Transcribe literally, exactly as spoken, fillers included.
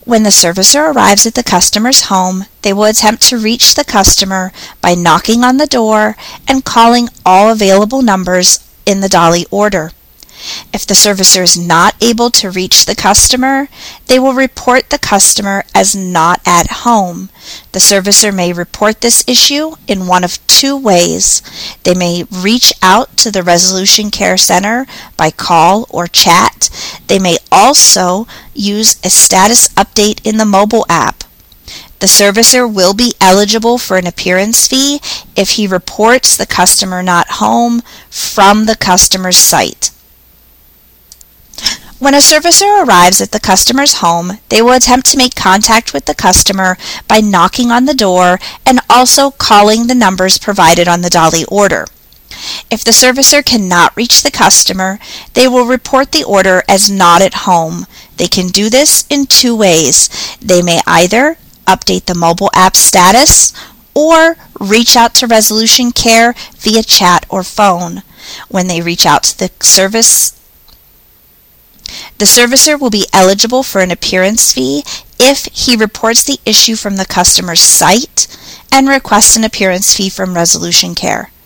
When the servicer arrives at the customer's home, they will attempt to reach the customer by knocking on the door and calling all available numbers in the Dali order. If the servicer is not able to reach the customer, they will report the customer as not at home. The servicer may report this issue in one of two ways. They may reach out to the Resolution Care Center by call or chat. They may also use a status update in the mobile app. The servicer will be eligible for an appearance fee if he reports the customer not home from the customer's site. When a servicer arrives at the customer's home, they will attempt to make contact with the customer by knocking on the door and also calling the numbers provided on the Dali order. If the servicer cannot reach the customer, they will report the order as not at home. They can do this in two ways. They may either update the mobile app status or reach out to Resolution Care via chat or phone. When they reach out to the service The servicer will be eligible for an appearance fee if he reports the issue from the customer's site and requests an appearance fee from Resolution Care.